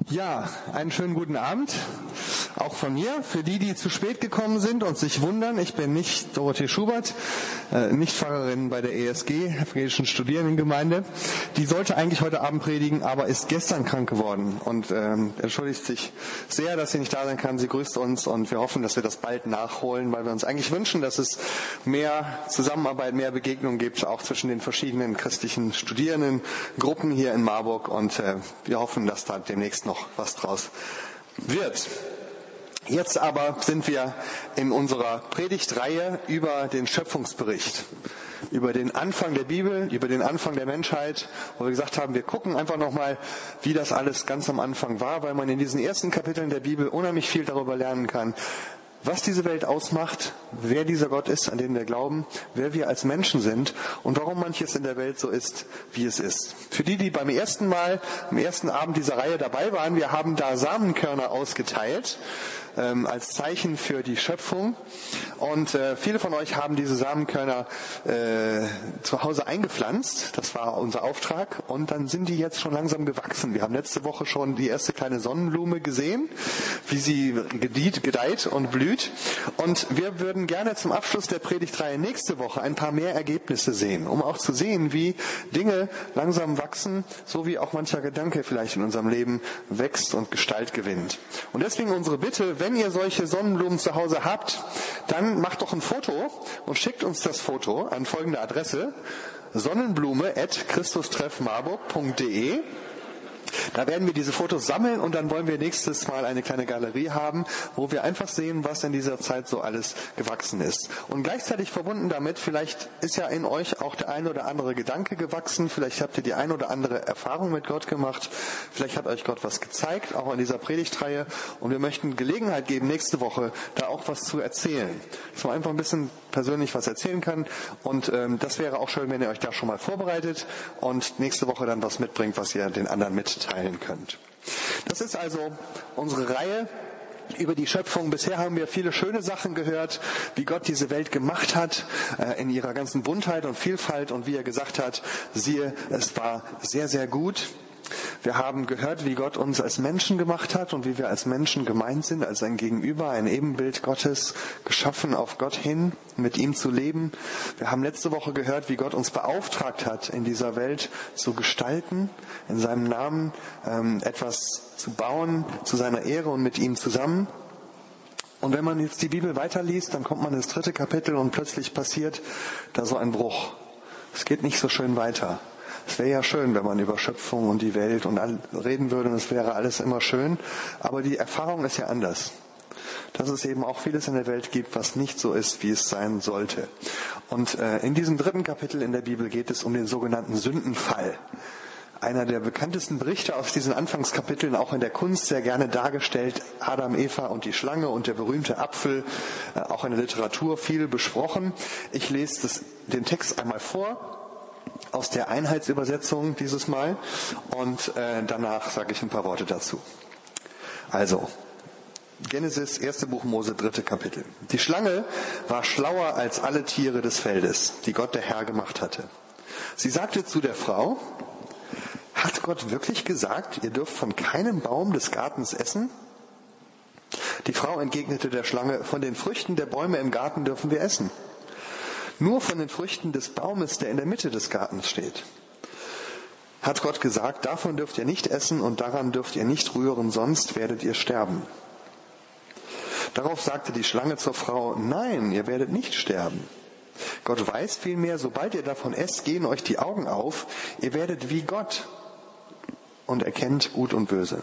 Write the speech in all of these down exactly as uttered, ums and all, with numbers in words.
Ja, einen schönen guten Abend, auch von mir. Für die, die zu spät gekommen sind und sich wundern, ich bin nicht Dorothee Schubert, äh, nicht Pfarrerin bei der E S G, Evangelischen Studierendengemeinde. Die sollte eigentlich heute Abend predigen, aber ist gestern krank geworden und ähm, entschuldigt sich sehr, dass sie nicht da sein kann. Sie grüßt uns und wir hoffen, dass wir das bald nachholen, weil wir uns eigentlich wünschen, dass es mehr Zusammenarbeit, mehr Begegnung gibt, auch zwischen den verschiedenen christlichen Studierendengruppen hier in Marburg, und äh, wir hoffen, dass da demnächst noch was draus wird. Jetzt aber sind wir in unserer Predigtreihe über den Schöpfungsbericht, über den Anfang der Bibel, über den Anfang der Menschheit, wo wir gesagt haben, wir gucken einfach nochmal, wie das alles ganz am Anfang war, weil man in diesen ersten Kapiteln der Bibel unheimlich viel darüber lernen kann, was diese Welt ausmacht, wer dieser Gott ist, an den wir glauben, wer wir als Menschen sind und warum manches in der Welt so ist, wie es ist. Für die, die beim ersten Mal, am ersten Abend dieser Reihe dabei waren, wir haben da Samenkörner ausgeteilt, ähm, als Zeichen für die Schöpfung. Und äh, viele von euch haben diese Samenkörner äh, zu Hause eingepflanzt. Das war unser Auftrag. Und dann sind die jetzt schon langsam gewachsen. Wir haben letzte Woche schon die erste kleine Sonnenblume gesehen, wie sie gedeiht, gedeiht und blüht. Und wir würden gerne zum Abschluss der Predigtreihe nächste Woche ein paar mehr Ergebnisse sehen, um auch zu sehen, wie Dinge langsam wachsen, so wie auch mancher Gedanke vielleicht in unserem Leben wächst und Gestalt gewinnt. Und deswegen unsere Bitte, wenn ihr solche Sonnenblumen zu Hause habt, dann macht doch ein Foto und schickt uns das Foto an folgende Adresse: sonnenblume at christustreff marburg punkt de. Da werden wir diese Fotos sammeln und dann wollen wir nächstes Mal eine kleine Galerie haben, wo wir einfach sehen, was in dieser Zeit so alles gewachsen ist. Und gleichzeitig verbunden damit, vielleicht ist ja in euch auch der ein oder andere Gedanke gewachsen, vielleicht habt ihr die ein oder andere Erfahrung mit Gott gemacht, vielleicht hat euch Gott was gezeigt, auch in dieser Predigtreihe, und wir möchten Gelegenheit geben, nächste Woche da auch was zu erzählen. Dass man einfach ein bisschen persönlich was erzählen kann, und ähm, das wäre auch schön, wenn ihr euch da schon mal vorbereitet und nächste Woche dann was mitbringt, was ihr den anderen mitteilen könnt. Das ist also unsere Reihe über die Schöpfung. Bisher haben wir viele schöne Sachen gehört, wie Gott diese Welt gemacht hat, äh, in ihrer ganzen Buntheit und Vielfalt, und wie er gesagt hat, siehe, es war sehr, sehr gut. Wir haben gehört, wie Gott uns als Menschen gemacht hat und wie wir als Menschen gemeint sind, als ein Gegenüber, ein Ebenbild Gottes, geschaffen auf Gott hin, mit ihm zu leben. Wir haben letzte Woche gehört, wie Gott uns beauftragt hat, in dieser Welt zu gestalten, in seinem Namen ähm, etwas zu bauen, zu seiner Ehre und mit ihm zusammen. Und wenn man jetzt die Bibel weiterliest, dann kommt man ins dritte Kapitel und plötzlich passiert da so ein Bruch. Es geht nicht so schön weiter. Es wäre ja schön, wenn man über Schöpfung und die Welt und all reden würde, und es wäre alles immer schön. Aber die Erfahrung ist ja anders. Dass es eben auch vieles in der Welt gibt, was nicht so ist, wie es sein sollte. Und äh, in diesem dritten Kapitel in der Bibel geht es um den sogenannten Sündenfall. Einer der bekanntesten Berichte aus diesen Anfangskapiteln, auch in der Kunst sehr gerne dargestellt. Adam, Eva und die Schlange und der berühmte Apfel, äh, auch in der Literatur viel besprochen. Ich lese das, den Text einmal vor, aus der Einheitsübersetzung dieses Mal, und äh, danach sage ich ein paar Worte dazu. Also, Genesis, erste Buch Mose, dritte Kapitel. Die Schlange war schlauer als alle Tiere des Feldes, die Gott der Herr gemacht hatte. Sie sagte zu der Frau: Hat Gott wirklich gesagt, ihr dürft von keinem Baum des Gartens essen? Die Frau entgegnete der Schlange: Von den Früchten der Bäume im Garten dürfen wir essen. Nur von den Früchten des Baumes, der in der Mitte des Gartens steht. Hat Gott gesagt, davon dürft ihr nicht essen und daran dürft ihr nicht rühren, sonst werdet ihr sterben. Darauf sagte die Schlange zur Frau: Nein, ihr werdet nicht sterben. Gott weiß vielmehr, sobald ihr davon esst, gehen euch die Augen auf, ihr werdet wie Gott und erkennt Gut und Böse.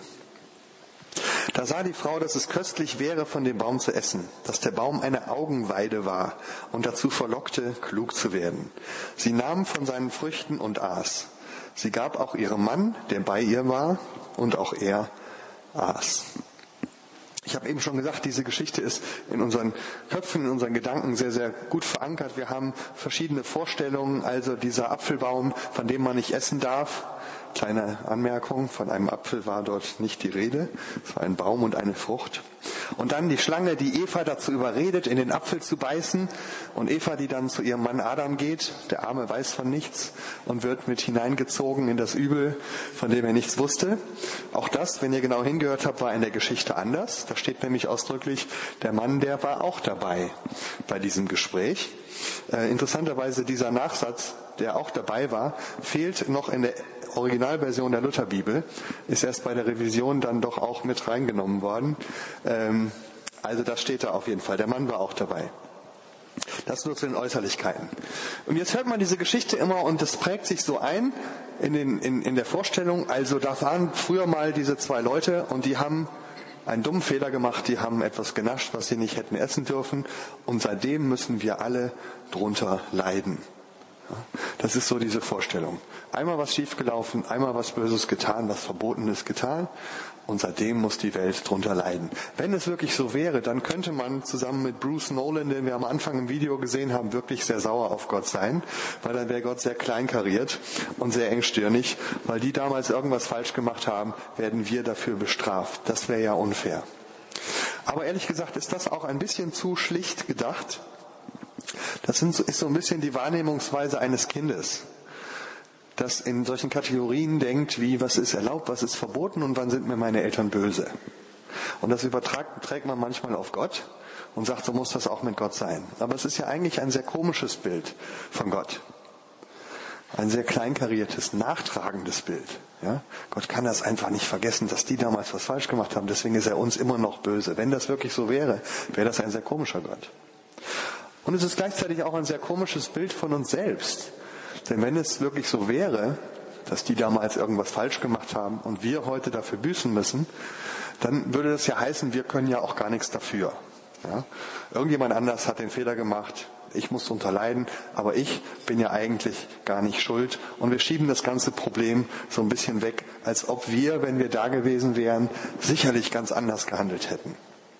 Da sah die Frau, dass es köstlich wäre, von dem Baum zu essen, dass der Baum eine Augenweide war und dazu verlockte, klug zu werden. Sie nahm von seinen Früchten und aß. Sie gab auch ihrem Mann, der bei ihr war, und auch er aß. Ich habe eben schon gesagt, diese Geschichte ist in unseren Köpfen, in unseren Gedanken sehr, sehr gut verankert. Wir haben verschiedene Vorstellungen. Also dieser Apfelbaum, von dem man nicht essen darf, Kleine Anmerkung, von einem Apfel war dort nicht die Rede, es war ein Baum und eine Frucht. Und dann die Schlange, die Eva dazu überredet, in den Apfel zu beißen. Und Eva, die dann zu ihrem Mann Adam geht, der Arme weiß von nichts und wird mit hineingezogen in das Übel, von dem er nichts wusste. Auch das, wenn ihr genau hingehört habt, war in der Geschichte anders. Da steht nämlich ausdrücklich, der Mann, der war auch dabei bei diesem Gespräch. Äh, interessanterweise dieser Nachsatz, der auch dabei war, fehlt noch in der Originalversion der Lutherbibel, ist erst bei der Revision dann doch auch mit reingenommen worden. Ähm, also das steht da auf jeden Fall. Der Mann war auch dabei. Das nur zu den Äußerlichkeiten. Und jetzt hört man diese Geschichte immer und das prägt sich so ein in, den, in, in der Vorstellung. Also da waren früher mal diese zwei Leute und die haben einen dummen Fehler gemacht, die haben etwas genascht, was sie nicht hätten essen dürfen. Und seitdem müssen wir alle drunter leiden. Das ist so diese Vorstellung. Einmal was schiefgelaufen, einmal was Böses getan, was Verbotenes getan und seitdem muss die Welt drunter leiden. Wenn es wirklich so wäre, dann könnte man zusammen mit Bruce Nolan, den wir am Anfang im Video gesehen haben, wirklich sehr sauer auf Gott sein, weil dann wäre Gott sehr kleinkariert und sehr engstirnig, weil die damals irgendwas falsch gemacht haben, werden wir dafür bestraft. Das wäre ja unfair. Aber ehrlich gesagt ist das auch ein bisschen zu schlicht gedacht. Das ist so ein bisschen die Wahrnehmungsweise eines Kindes, das in solchen Kategorien denkt, wie was ist erlaubt, was ist verboten und wann sind mir meine Eltern böse. Und das überträgt man manchmal auf Gott und sagt, so muss das auch mit Gott sein. Aber es ist ja eigentlich ein sehr komisches Bild von Gott. Ein sehr kleinkariertes, nachtragendes Bild. Ja? Gott kann das einfach nicht vergessen, dass die damals was falsch gemacht haben, deswegen ist er uns immer noch böse. Wenn das wirklich so wäre, wäre das ein sehr komischer Gott. Und es ist gleichzeitig auch ein sehr komisches Bild von uns selbst. Denn wenn es wirklich so wäre, dass die damals irgendwas falsch gemacht haben und wir heute dafür büßen müssen, dann würde das ja heißen, wir können ja auch gar nichts dafür. Ja? Irgendjemand anders hat den Fehler gemacht, ich muss darunter leiden, aber ich bin ja eigentlich gar nicht schuld. Und wir schieben das ganze Problem so ein bisschen weg, als ob wir, wenn wir da gewesen wären, sicherlich ganz anders gehandelt hätten.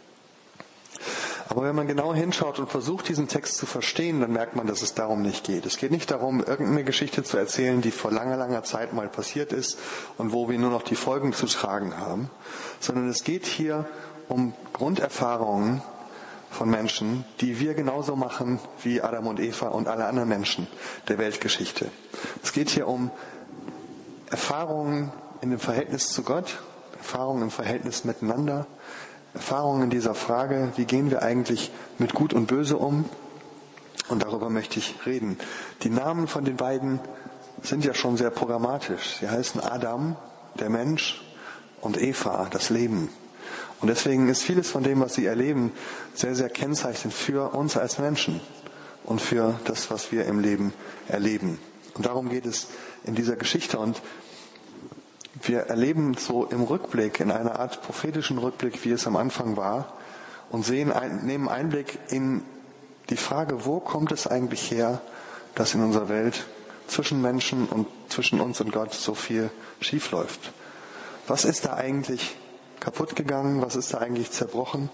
Aber wenn man genau hinschaut und versucht, diesen Text zu verstehen, dann merkt man, dass es darum nicht geht. Es geht nicht darum, irgendeine Geschichte zu erzählen, die vor langer, langer Zeit mal passiert ist und wo wir nur noch die Folgen zu tragen haben, sondern es geht hier um Grunderfahrungen von Menschen, die wir genauso machen wie Adam und Eva und alle anderen Menschen der Weltgeschichte. Es geht hier um Erfahrungen in dem Verhältnis zu Gott, Erfahrungen im Verhältnis miteinander, Erfahrungen in dieser Frage, wie gehen wir eigentlich mit Gut und Böse um? Und darüber möchte ich reden. Die Namen von den beiden sind ja schon sehr programmatisch. Sie heißen Adam, der Mensch, und Eva, das Leben. Und deswegen ist vieles von dem, was sie erleben, sehr, sehr kennzeichnend für uns als Menschen und für das, was wir im Leben erleben. Und darum geht es in dieser Geschichte. Und wir erleben so im Rückblick, in einer Art prophetischen Rückblick, wie es am Anfang war, und sehen, nehmen Einblick in die Frage, wo kommt es eigentlich her, dass in unserer Welt zwischen Menschen und zwischen uns und Gott so viel schief läuft. Was ist da eigentlich kaputt gegangen? Was ist da eigentlich zerbrochen?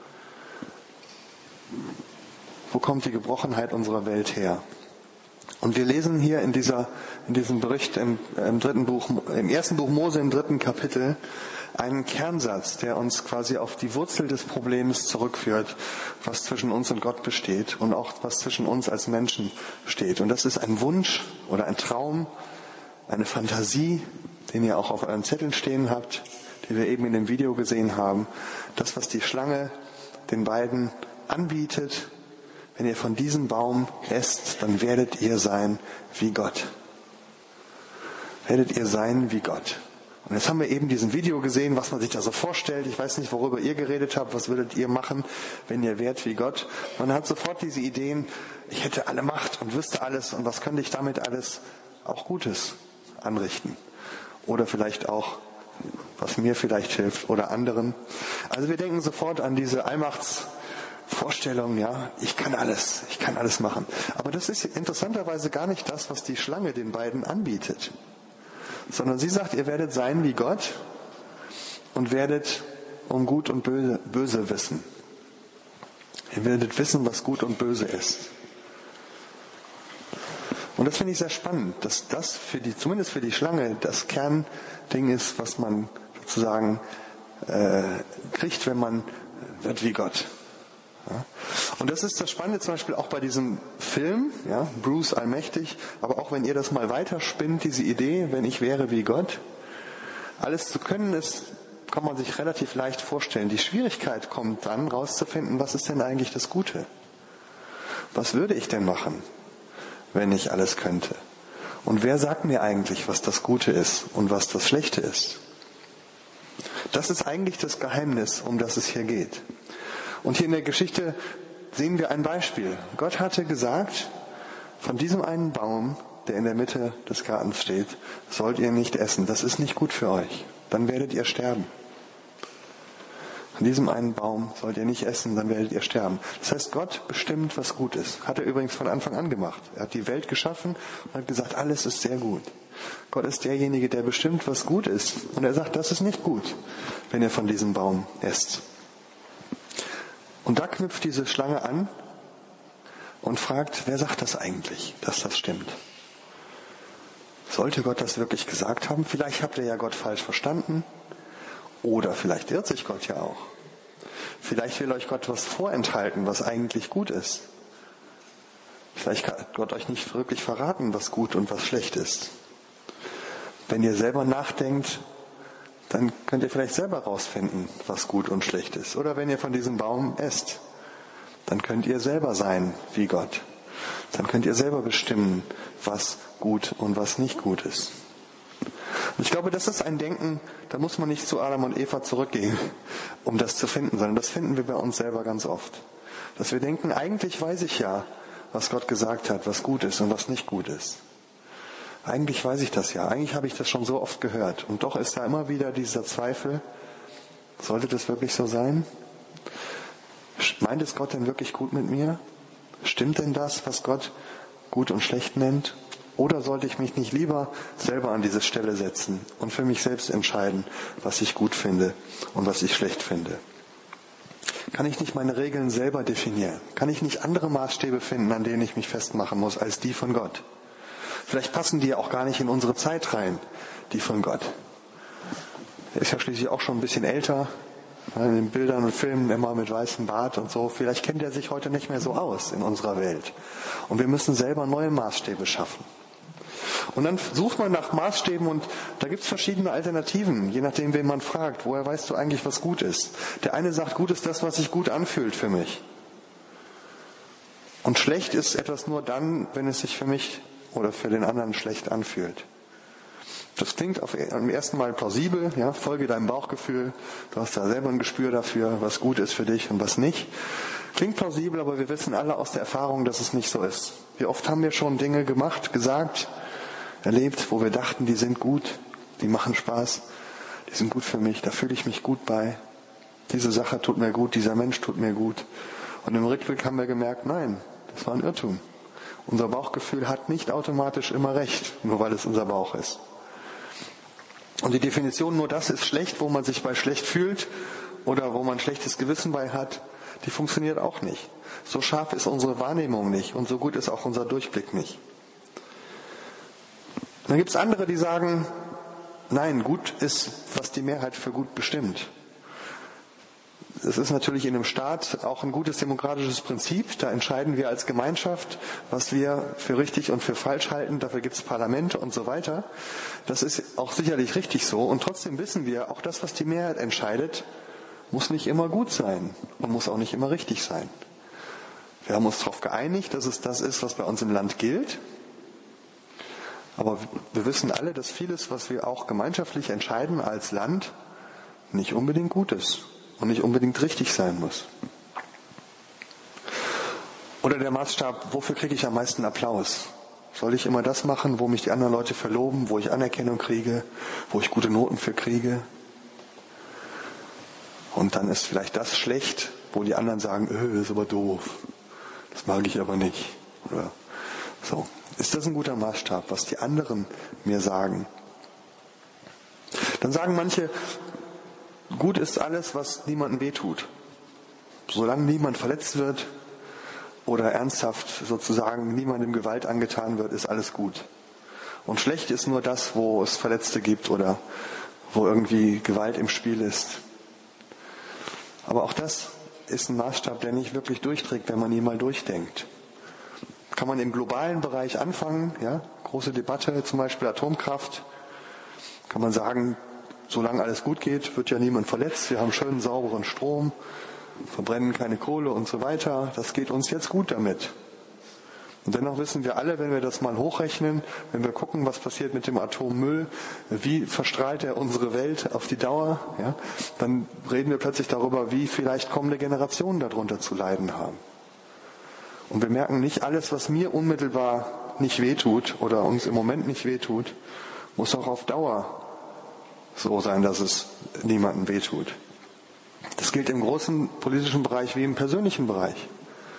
Wo kommt die Gebrochenheit unserer Welt her? Und wir lesen hier in dieser, in diesem Bericht im, im dritten Buch, im ersten Buch Mose im dritten Kapitel einen Kernsatz, der uns quasi auf die Wurzel des Problems zurückführt, was zwischen uns und Gott besteht und auch was zwischen uns als Menschen steht. Und das ist ein Wunsch oder ein Traum, eine Fantasie, den ihr auch auf euren Zetteln stehen habt, die wir eben in dem Video gesehen haben. Das, was die Schlange den beiden anbietet: Wenn ihr von diesem Baum esst, dann werdet ihr sein wie Gott. Werdet ihr sein wie Gott. Und jetzt haben wir eben diesen Video gesehen, was man sich da so vorstellt. Ich weiß nicht, worüber ihr geredet habt. Was würdet ihr machen, wenn ihr wärt wie Gott? Man hat sofort diese Ideen, ich hätte alle Macht und wüsste alles. Und was könnte ich damit alles auch Gutes anrichten? Oder vielleicht auch, was mir vielleicht hilft oder anderen. Also wir denken sofort an diese Allmachts Vorstellung, ja, ich kann alles, ich kann alles machen. Aber das ist interessanterweise gar nicht das, was die Schlange den beiden anbietet. Sondern sie sagt, ihr werdet sein wie Gott und werdet um Gut und Böse, Böse wissen. Ihr werdet wissen, was Gut und Böse ist. Und das finde ich sehr spannend, dass das für die, zumindest für die Schlange, das Kernding ist, was man sozusagen äh, kriegt, wenn man wird wie Gott. Ja. Und das ist das Spannende zum Beispiel auch bei diesem Film, ja, Bruce Allmächtig, aber auch wenn ihr das mal weiterspinnt, diese Idee, wenn ich wäre wie Gott, alles zu können ist, kann man sich relativ leicht vorstellen. Die Schwierigkeit kommt dann, rauszufinden, was ist denn eigentlich das Gute? Was würde ich denn machen, wenn ich alles könnte? Und wer sagt mir eigentlich, was das Gute ist und was das Schlechte ist? Das ist eigentlich das Geheimnis, um das es hier geht. Und hier in der Geschichte sehen wir ein Beispiel. Gott hatte gesagt, von diesem einen Baum, der in der Mitte des Gartens steht, sollt ihr nicht essen. Das ist nicht gut für euch. Dann werdet ihr sterben. Von diesem einen Baum sollt ihr nicht essen, dann werdet ihr sterben. Das heißt, Gott bestimmt, was gut ist. Hat er übrigens von Anfang an gemacht. Er hat die Welt geschaffen und hat gesagt, alles ist sehr gut. Gott ist derjenige, der bestimmt, was gut ist. Und er sagt, das ist nicht gut, wenn ihr von diesem Baum esst. Und da knüpft diese Schlange an und fragt, wer sagt das eigentlich, dass das stimmt? Sollte Gott das wirklich gesagt haben? Vielleicht habt ihr ja Gott falsch verstanden. Oder vielleicht irrt sich Gott ja auch. Vielleicht will euch Gott was vorenthalten, was eigentlich gut ist. Vielleicht kann Gott euch nicht wirklich verraten, was gut und was schlecht ist. Wenn ihr selber nachdenkt, dann könnt ihr vielleicht selber rausfinden, was gut und schlecht ist. Oder wenn ihr von diesem Baum esst, dann könnt ihr selber sein wie Gott. Dann könnt ihr selber bestimmen, was gut und was nicht gut ist. Und ich glaube, das ist ein Denken, da muss man nicht zu Adam und Eva zurückgehen, um das zu finden, sondern das finden wir bei uns selber ganz oft. Dass wir denken, eigentlich weiß ich ja, was Gott gesagt hat, was gut ist und was nicht gut ist. Eigentlich weiß ich das ja, eigentlich habe ich das schon so oft gehört. Und doch ist da immer wieder dieser Zweifel, sollte das wirklich so sein? Meint es Gott denn wirklich gut mit mir? Stimmt denn das, was Gott gut und schlecht nennt? Oder sollte ich mich nicht lieber selber an diese Stelle setzen und für mich selbst entscheiden, was ich gut finde und was ich schlecht finde? Kann ich nicht meine Regeln selber definieren? Kann ich nicht andere Maßstäbe finden, an denen ich mich festmachen muss, als die von Gott? Vielleicht passen die ja auch gar nicht in unsere Zeit rein, die von Gott. Er ist ja schließlich auch schon ein bisschen älter, in den Bildern und Filmen immer mit weißem Bart und so. Vielleicht kennt er sich heute nicht mehr so aus in unserer Welt. Und wir müssen selber neue Maßstäbe schaffen. Und dann sucht man nach Maßstäben und da gibt es verschiedene Alternativen, je nachdem, wen man fragt. Woher weißt du eigentlich, was gut ist? Der eine sagt, gut ist das, was sich gut anfühlt für mich. Und schlecht ist etwas nur dann, wenn es sich für mich oder für den anderen schlecht anfühlt. Das klingt auf, am ersten Mal plausibel, ja, folge deinem Bauchgefühl, du hast da selber ein Gespür dafür, was gut ist für dich und was nicht. Klingt plausibel, aber wir wissen alle aus der Erfahrung, dass es nicht so ist. Wie oft haben wir schon Dinge gemacht, gesagt, erlebt, wo wir dachten, die sind gut, die machen Spaß, die sind gut für mich, da fühle ich mich gut bei. Diese Sache tut mir gut, dieser Mensch tut mir gut. Und im Rückblick haben wir gemerkt, nein, das war ein Irrtum. Unser Bauchgefühl hat nicht automatisch immer recht, nur weil es unser Bauch ist. Und die Definition, nur das ist schlecht, wo man sich bei schlecht fühlt oder wo man ein schlechtes Gewissen bei hat, die funktioniert auch nicht. So scharf ist unsere Wahrnehmung nicht und so gut ist auch unser Durchblick nicht. Dann gibt es andere, die sagen, nein, gut ist, was die Mehrheit für gut bestimmt. Es ist natürlich in einem Staat auch ein gutes demokratisches Prinzip. Da entscheiden wir als Gemeinschaft, was wir für richtig und für falsch halten. Dafür gibt es Parlamente und so weiter. Das ist auch sicherlich richtig so. Und trotzdem wissen wir, auch das, was die Mehrheit entscheidet, muss nicht immer gut sein und muss auch nicht immer richtig sein. Wir haben uns darauf geeinigt, dass es das ist, was bei uns im Land gilt. Aber wir wissen alle, dass vieles, was wir auch gemeinschaftlich entscheiden als Land, nicht unbedingt gut ist und nicht unbedingt richtig sein muss. Oder der Maßstab, wofür kriege ich am meisten Applaus? Soll ich immer das machen, wo mich die anderen Leute verloben, wo ich Anerkennung kriege, wo ich gute Noten für kriege? Und dann ist vielleicht das schlecht, wo die anderen sagen, öh, das ist aber doof, das mag ich aber nicht. Oder so. Ist das ein guter Maßstab, was die anderen mir sagen? Dann sagen manche, gut ist alles, was niemandem wehtut. Solange niemand verletzt wird oder ernsthaft sozusagen niemandem Gewalt angetan wird, ist alles gut. Und schlecht ist nur das, wo es Verletzte gibt oder wo irgendwie Gewalt im Spiel ist. Aber auch das ist ein Maßstab, der nicht wirklich durchträgt, wenn man ihn mal durchdenkt. Kann man im globalen Bereich anfangen, ja, große Debatte, zum Beispiel Atomkraft, kann man sagen, solange alles gut geht, wird ja niemand verletzt, wir haben schönen sauberen Strom, verbrennen keine Kohle und so weiter, das geht uns jetzt gut damit. Und dennoch wissen wir alle, wenn wir das mal hochrechnen, wenn wir gucken, was passiert mit dem Atommüll, wie verstrahlt er unsere Welt auf die Dauer, ja, dann reden wir plötzlich darüber, wie vielleicht kommende Generationen darunter zu leiden haben. Und wir merken, nicht alles, was mir unmittelbar nicht wehtut oder uns im Moment nicht wehtut, muss auch auf Dauer so sein, dass es niemandem wehtut. Das gilt im großen politischen Bereich wie im persönlichen Bereich.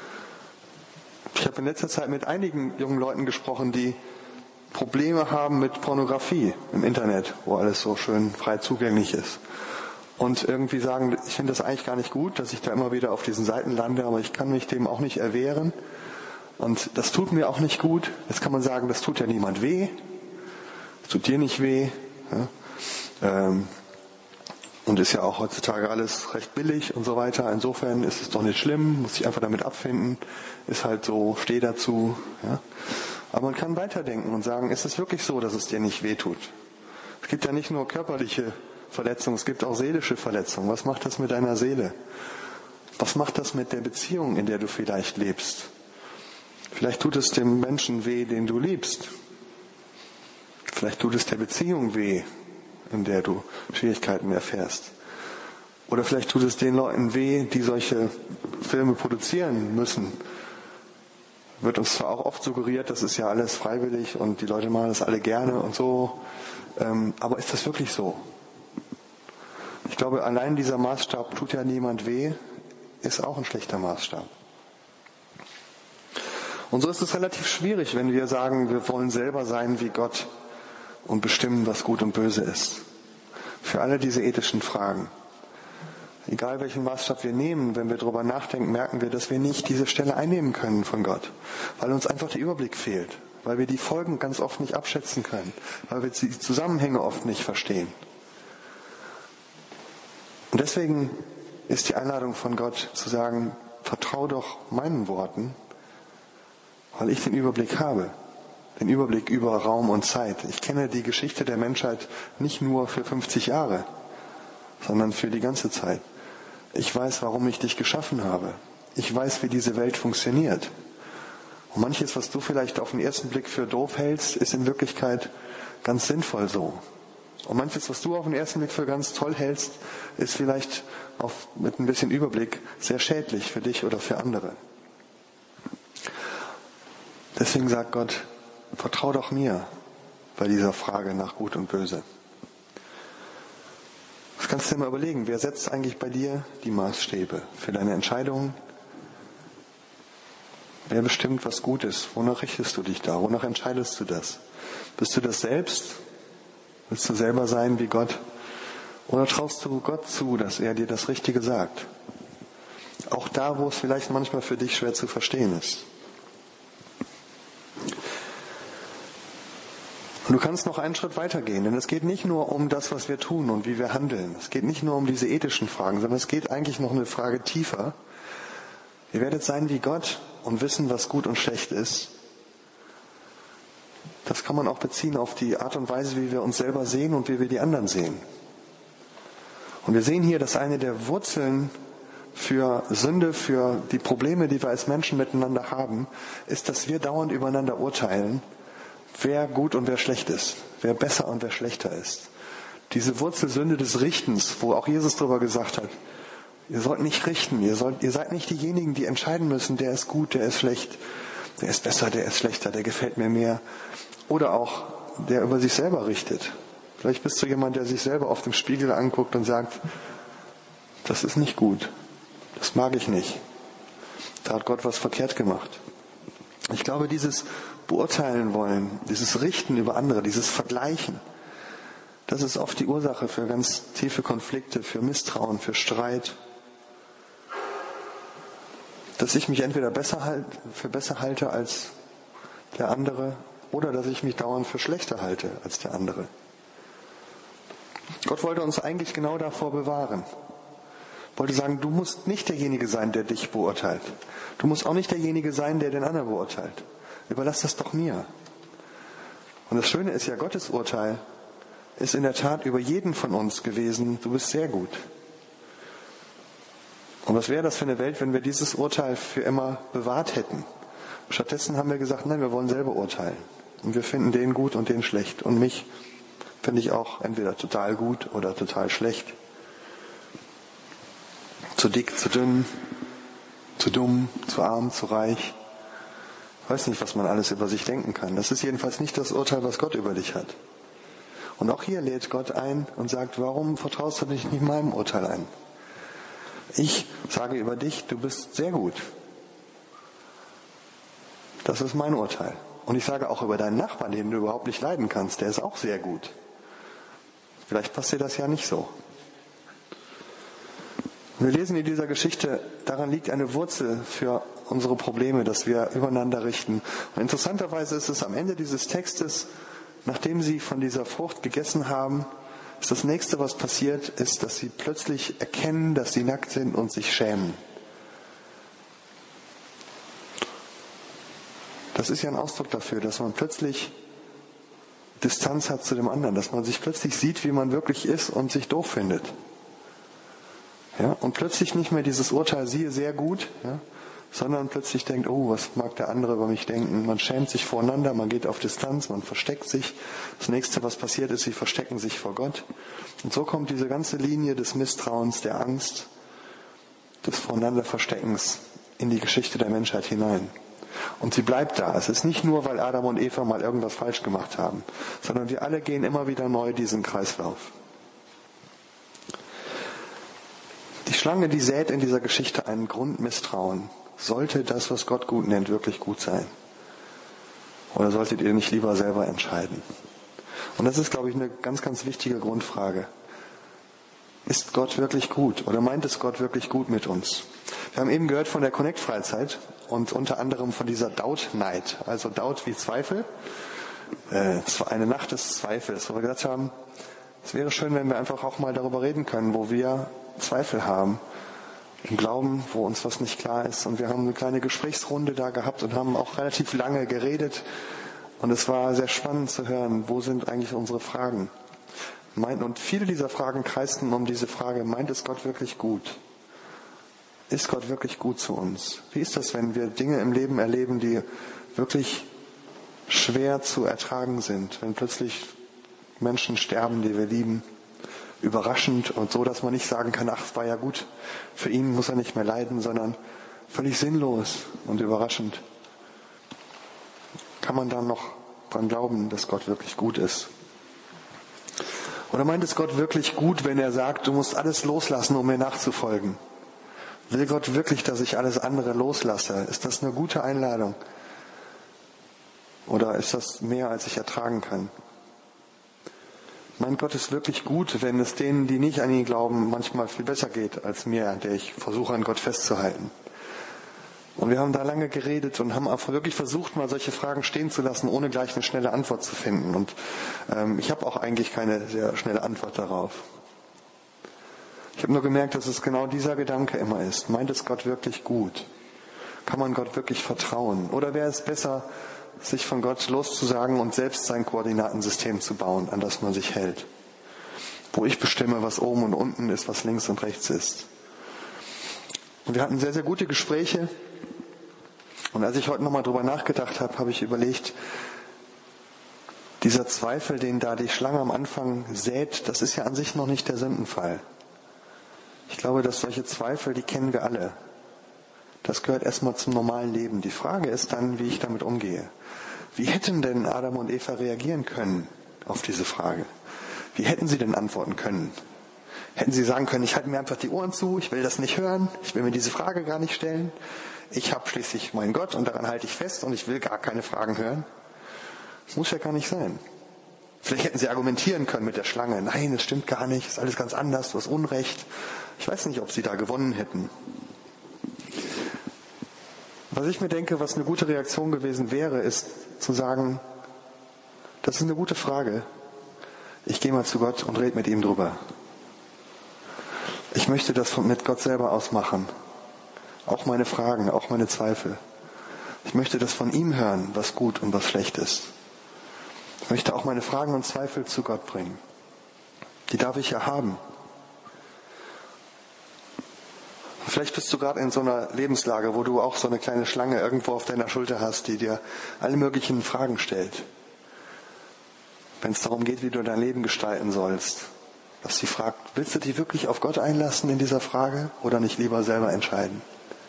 Ich habe in letzter Zeit mit einigen jungen Leuten gesprochen, die Probleme haben mit Pornografie im Internet, wo alles so schön frei zugänglich ist. Und irgendwie sagen, ich finde das eigentlich gar nicht gut, dass ich da immer wieder auf diesen Seiten lande, aber ich kann mich dem auch nicht erwehren. Und das tut mir auch nicht gut. Jetzt kann man sagen, das tut ja niemand weh. Es tut dir nicht weh. Ja. Ähm, und ist ja auch heutzutage alles recht billig und so weiter. Insofern ist es doch nicht schlimm, muss sich einfach damit abfinden. Ist halt so, steh dazu. Ja. Aber man kann weiterdenken und sagen, ist es wirklich so, dass es dir nicht wehtut? Es gibt ja nicht nur körperliche Verletzungen, es gibt auch seelische Verletzungen. Was macht das mit deiner Seele? Was macht das mit der Beziehung, in der du vielleicht lebst? Vielleicht tut es dem Menschen weh, den du liebst. Vielleicht tut es der Beziehung weh, in der du Schwierigkeiten erfährst. Oder vielleicht tut es den Leuten weh, die solche Filme produzieren müssen. Wird uns zwar auch oft suggeriert, das ist ja alles freiwillig und die Leute machen das alle gerne und so. Aber ist das wirklich so? Ich glaube, allein dieser Maßstab, tut ja niemand weh, ist auch ein schlechter Maßstab. Und so ist es relativ schwierig, wenn wir sagen, wir wollen selber sein wie Gott und bestimmen, was gut und böse ist. Für alle diese ethischen Fragen. Egal welchen Maßstab wir nehmen, wenn wir darüber nachdenken, merken wir, dass wir nicht diese Stelle einnehmen können von Gott. Weil uns einfach der Überblick fehlt. Weil wir die Folgen ganz oft nicht abschätzen können. Weil wir die Zusammenhänge oft nicht verstehen. Und deswegen ist die Einladung von Gott zu sagen, vertrau doch meinen Worten, weil ich den Überblick habe. Den Überblick über Raum und Zeit. Ich kenne die Geschichte der Menschheit nicht nur für fünfzig Jahre, sondern für die ganze Zeit. Ich weiß, warum ich dich geschaffen habe. Ich weiß, wie diese Welt funktioniert. Und manches, was du vielleicht auf den ersten Blick für doof hältst, ist in Wirklichkeit ganz sinnvoll so. Und manches, was du auf den ersten Blick für ganz toll hältst, ist vielleicht auf, mit ein bisschen Überblick sehr schädlich für dich oder für andere. Deswegen sagt Gott, vertrau doch mir bei dieser Frage nach Gut und Böse. Das kannst du dir mal überlegen, wer setzt eigentlich bei dir die Maßstäbe für deine Entscheidungen? Wer bestimmt, was gut ist? Wonach richtest du dich da? Wonach entscheidest du das? Bist du das selbst? Willst du selber sein wie Gott? Oder traust du Gott zu, dass er dir das Richtige sagt? Auch da, wo es vielleicht manchmal für dich schwer zu verstehen ist. Und du kannst noch einen Schritt weitergehen, denn es geht nicht nur um das, was wir tun und wie wir handeln. Es geht nicht nur um diese ethischen Fragen, sondern es geht eigentlich noch eine Frage tiefer. Ihr werdet sein wie Gott und wissen, was gut und schlecht ist. Das kann man auch beziehen auf die Art und Weise, wie wir uns selber sehen und wie wir die anderen sehen. Und wir sehen hier, dass eine der Wurzeln für Sünde, für die Probleme, die wir als Menschen miteinander haben, ist, dass wir dauernd übereinander urteilen, wer gut und wer schlecht ist, wer besser und wer schlechter ist. Diese Wurzelsünde des Richtens, wo auch Jesus darüber gesagt hat, ihr sollt nicht richten, ihr, sollt, ihr seid nicht diejenigen, die entscheiden müssen, der ist gut, der ist schlecht, der ist besser, der ist schlechter, der gefällt mir mehr. Oder auch, der über sich selber richtet. Vielleicht bist du jemand, der sich selber auf dem Spiegel anguckt und sagt, das ist nicht gut, das mag ich nicht. Da hat Gott was verkehrt gemacht. Ich glaube, dieses Beurteilen wollen, dieses Richten über andere, dieses Vergleichen, das ist oft die Ursache für ganz tiefe Konflikte, für Misstrauen, für Streit. Das dass ich mich entweder besser halt, für besser halte als der andere oder dass ich mich dauernd für schlechter halte als der andere. Gott wollte uns eigentlich genau davor bewahren. Wollte sagen, du musst nicht derjenige sein, der dich beurteilt. Du musst auch nicht derjenige sein, der den anderen beurteilt. Überlass das doch mir. Und das Schöne ist ja, Gottes Urteil ist in der Tat über jeden von uns gewesen. Du bist sehr gut. Und was wäre das für eine Welt, wenn wir dieses Urteil für immer bewahrt hätten? Stattdessen haben wir gesagt, nein, wir wollen selber urteilen. Und wir finden den gut und den schlecht. Und mich finde ich auch entweder total gut oder total schlecht. Zu dick, zu dünn, zu dumm, zu arm, zu reich. Ich weiß nicht, was man alles über sich denken kann. Das ist jedenfalls nicht das Urteil, was Gott über dich hat. Und auch hier lädt Gott ein und sagt, warum vertraust du dich nicht meinem Urteil ein? Ich sage über dich, du bist sehr gut. Das ist mein Urteil. Und ich sage auch über deinen Nachbarn, den du überhaupt nicht leiden kannst, der ist auch sehr gut. Vielleicht passt dir das ja nicht so. Wir lesen in dieser Geschichte, daran liegt eine Wurzel für unsere Probleme, dass wir übereinander richten. Und interessanterweise ist es am Ende dieses Textes, nachdem sie von dieser Frucht gegessen haben, ist das nächste, was passiert, ist, dass sie plötzlich erkennen, dass sie nackt sind und sich schämen. Das ist ja ein Ausdruck dafür, dass man plötzlich Distanz hat zu dem anderen, dass man sich plötzlich sieht, wie man wirklich ist und sich doof findet. Ja, und plötzlich nicht mehr dieses Urteil, siehe sehr gut, ja, sondern plötzlich denkt, oh, was mag der andere über mich denken? Man schämt sich voreinander, man geht auf Distanz, man versteckt sich. Das nächste, was passiert ist, sie verstecken sich vor Gott. Und so kommt diese ganze Linie des Misstrauens, der Angst, des Voreinander-Versteckens in die Geschichte der Menschheit hinein. Und sie bleibt da. Es ist nicht nur, weil Adam und Eva mal irgendwas falsch gemacht haben, sondern wir alle gehen immer wieder neu diesen Kreislauf. Die Schlange, die sät in dieser Geschichte einen Grundmisstrauen. Sollte das, was Gott gut nennt, wirklich gut sein? Oder solltet ihr nicht lieber selber entscheiden? Und das ist, glaube ich, eine ganz, ganz wichtige Grundfrage. Ist Gott wirklich gut? Oder meint es Gott wirklich gut mit uns? Wir haben eben gehört von der Connect-Freizeit und unter anderem von dieser Doubt Night. Also Doubt wie Zweifel. Äh, eine Nacht des Zweifels, wo wir gesagt haben, es wäre schön, wenn wir einfach auch mal darüber reden können, wo wir Zweifel haben im Glauben, wo uns was nicht klar ist. Und wir haben eine kleine Gesprächsrunde da gehabt und haben auch relativ lange geredet. Und es war sehr spannend zu hören, wo sind eigentlich unsere Fragen. Und viele dieser Fragen kreisten um diese Frage, meint es Gott wirklich gut? Ist Gott wirklich gut zu uns? Wie ist das, wenn wir Dinge im Leben erleben, die wirklich schwer zu ertragen sind? Wenn plötzlich Menschen sterben, die wir lieben? Überraschend und so, dass man nicht sagen kann, ach, es war ja gut, für ihn muss er nicht mehr leiden, sondern völlig sinnlos und überraschend. Kann man dann noch dran glauben, dass Gott wirklich gut ist? Oder meint es Gott wirklich gut, wenn er sagt, du musst alles loslassen, um mir nachzufolgen? Will Gott wirklich, dass ich alles andere loslasse? Ist das eine gute Einladung? Oder ist das mehr, als ich ertragen kann? Meint Gott ist wirklich gut, wenn es denen, die nicht an ihn glauben, manchmal viel besser geht als mir, der ich versuche, an Gott festzuhalten. Und wir haben da lange geredet und haben auch wirklich versucht, mal solche Fragen stehen zu lassen, ohne gleich eine schnelle Antwort zu finden. Und ähm, ich habe auch eigentlich keine sehr schnelle Antwort darauf. Ich habe nur gemerkt, dass es genau dieser Gedanke immer ist. Meint es Gott wirklich gut? Kann man Gott wirklich vertrauen? Oder wäre es besser, sich von Gott loszusagen und selbst sein Koordinatensystem zu bauen, an das man sich hält? Wo ich bestimme, was oben und unten ist, was links und rechts ist. Und wir hatten sehr, sehr gute Gespräche. Und als ich heute nochmal drüber nachgedacht habe, habe ich überlegt, dieser Zweifel, den da die Schlange am Anfang sät, das ist ja an sich noch nicht der Sündenfall. Ich glaube, dass solche Zweifel, die kennen wir alle. Das gehört erstmal zum normalen Leben. Die Frage ist dann, wie ich damit umgehe. Wie hätten denn Adam und Eva reagieren können auf diese Frage? Wie hätten sie denn antworten können? Hätten sie sagen können, ich halte mir einfach die Ohren zu, ich will das nicht hören, ich will mir diese Frage gar nicht stellen. Ich habe schließlich meinen Gott und daran halte ich fest und ich will gar keine Fragen hören. Das muss ja gar nicht sein. Vielleicht hätten sie argumentieren können mit der Schlange. Nein, das stimmt gar nicht, ist alles ganz anders, du hast Unrecht. Ich weiß nicht, ob sie da gewonnen hätten. Was ich mir denke, was eine gute Reaktion gewesen wäre, ist zu sagen, das ist eine gute Frage. Ich gehe mal zu Gott und rede mit ihm drüber. Ich möchte das mit Gott selber ausmachen. Auch meine Fragen, auch meine Zweifel. Ich möchte das von ihm hören, was gut und was schlecht ist. Ich möchte auch meine Fragen und Zweifel zu Gott bringen. Die darf ich ja haben. Vielleicht bist du gerade in so einer Lebenslage, wo du auch so eine kleine Schlange irgendwo auf deiner Schulter hast, die dir alle möglichen Fragen stellt. Wenn es darum geht, wie du dein Leben gestalten sollst, dass sie fragt, willst du dich wirklich auf Gott einlassen in dieser Frage oder nicht lieber selber entscheiden?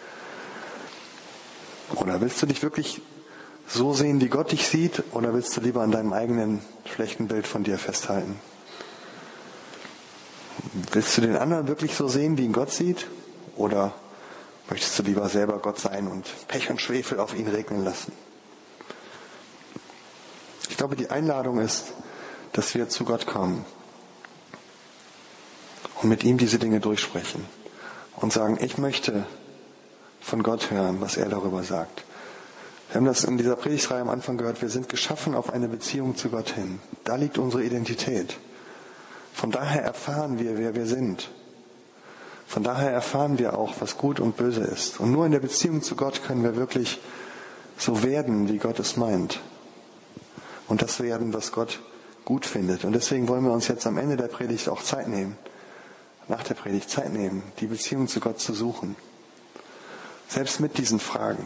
Oder willst du dich wirklich so sehen, wie Gott dich sieht, oder willst du lieber an deinem eigenen schlechten Bild von dir festhalten? Willst du den anderen wirklich so sehen, wie ihn Gott sieht? Oder möchtest du lieber selber Gott sein und Pech und Schwefel auf ihn regnen lassen? Ich glaube, die Einladung ist, dass wir zu Gott kommen und mit ihm diese Dinge durchsprechen und sagen, ich möchte von Gott hören, was er darüber sagt. Wir haben das in dieser Predigtreihe am Anfang gehört, wir sind geschaffen auf eine Beziehung zu Gott hin. Da liegt unsere Identität. Von daher erfahren wir, wer wir sind. Von daher erfahren wir auch, was gut und böse ist. Und nur in der Beziehung zu Gott können wir wirklich so werden, wie Gott es meint. Und das werden, was Gott gut findet. Und deswegen wollen wir uns jetzt am Ende der Predigt auch Zeit nehmen, nach der Predigt Zeit nehmen, die Beziehung zu Gott zu suchen. Selbst mit diesen Fragen.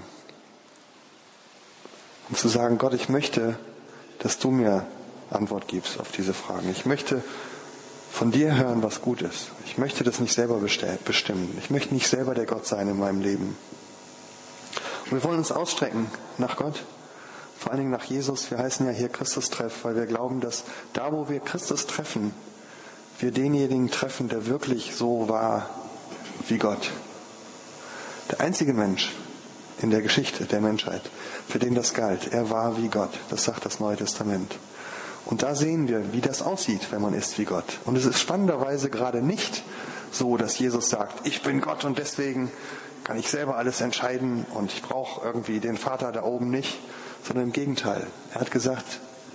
Und zu sagen, Gott, ich möchte, dass du mir Antwort gibst auf diese Fragen. Ich möchte von dir hören, was gut ist. Ich möchte das nicht selber bestimmen. Ich möchte nicht selber der Gott sein in meinem Leben. Und wir wollen uns ausstrecken nach Gott, vor allen Dingen nach Jesus. Wir heißen ja hier Christus-Treff, weil wir glauben, dass da, wo wir Christus treffen, wir denjenigen treffen, der wirklich so war wie Gott. Der einzige Mensch in der Geschichte der Menschheit, für den das galt, er war wie Gott. Das sagt das Neue Testament. Und da sehen wir, wie das aussieht, wenn man ist wie Gott. Und es ist spannenderweise gerade nicht so, dass Jesus sagt, ich bin Gott und deswegen kann ich selber alles entscheiden und ich brauche irgendwie den Vater da oben nicht, sondern im Gegenteil. Er hat gesagt,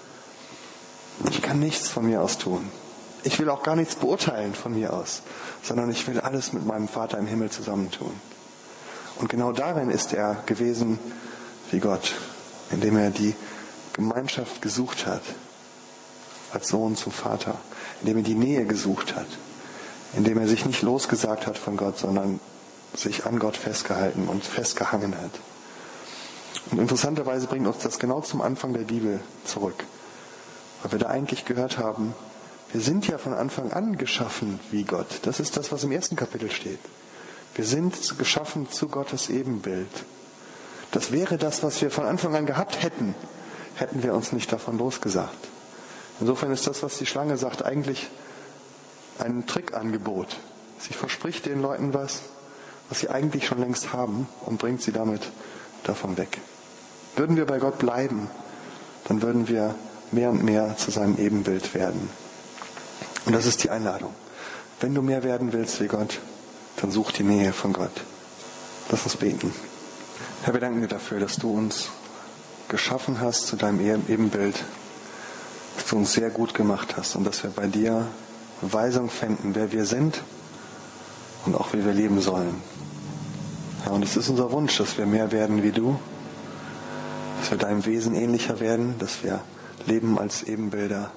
ich kann nichts von mir aus tun. Ich will auch gar nichts beurteilen von mir aus, sondern ich will alles mit meinem Vater im Himmel zusammentun. Und genau darin ist er gewesen wie Gott, indem er die Gemeinschaft gesucht hat. Als Sohn zum Vater, indem er die Nähe gesucht hat, indem er sich nicht losgesagt hat von Gott, sondern sich an Gott festgehalten und festgehangen hat. Und interessanterweise bringt uns das genau zum Anfang der Bibel zurück, weil wir da eigentlich gehört haben, wir sind ja von Anfang an geschaffen wie Gott. Das ist das, was im ersten Kapitel steht. Wir sind geschaffen zu Gottes Ebenbild. Das wäre das, was wir von Anfang an gehabt hätten, hätten wir uns nicht davon losgesagt. Insofern ist das, was die Schlange sagt, eigentlich ein Trickangebot. Sie verspricht den Leuten was, was sie eigentlich schon längst haben und bringt sie damit davon weg. Würden wir bei Gott bleiben, dann würden wir mehr und mehr zu seinem Ebenbild werden. Und das ist die Einladung. Wenn du mehr werden willst wie Gott, dann such die Nähe von Gott. Lass uns beten. Herr, wir danken dir dafür, dass du uns geschaffen hast zu deinem Ebenbild, dass du uns sehr gut gemacht hast und dass wir bei dir Weisung finden, wer wir sind und auch wie wir leben sollen. Ja, und es ist unser Wunsch, dass wir mehr werden wie du, dass wir deinem Wesen ähnlicher werden, dass wir leben als Ebenbilder.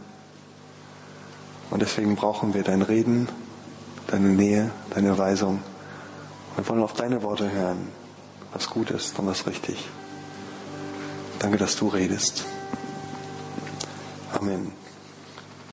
Und deswegen brauchen wir dein Reden, deine Nähe, deine Weisung. Wir wollen auf deine Worte hören, was gut ist und was richtig. Danke, dass du redest. Amen.